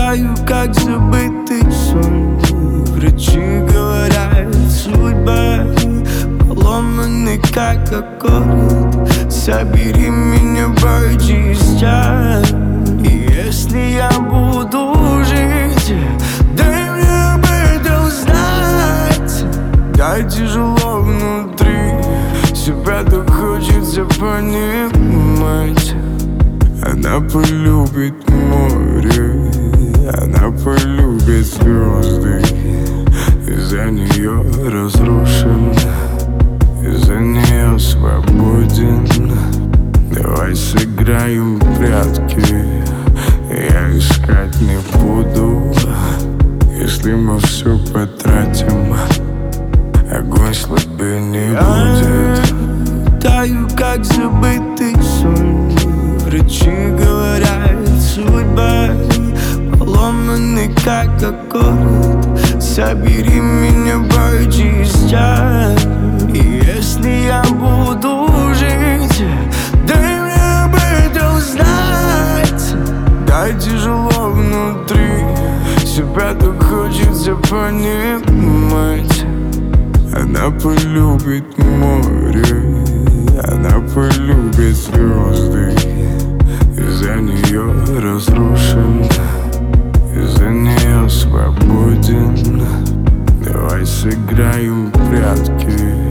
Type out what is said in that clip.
Таю, как забытый сон. Врачи говорят, судьба поломанный, как аккорд. Собери меня по частям, и если я буду жить, дай мне об этом знать. Да, тяжело внутри, себя так хочется понимать. Она полюбит море, она полюбит звезды. Из-за нее разрушен, из-за нее свободен. Давай сыграем в прятки, я искать не буду. Если мы все потратим, огонь слабее не будет. Таю, как забытый сон. Врачи говорят, судьба поломанный, как аккорд. Собери меня по частям, и если я буду жить, дай мне об этом знать. Да, тяжело внутри, себя так хочется понимать. Она полюбит море, она полюбит звезды. Из-за нее разрушен, из-за нее свободен. Давай сыграем в прятки.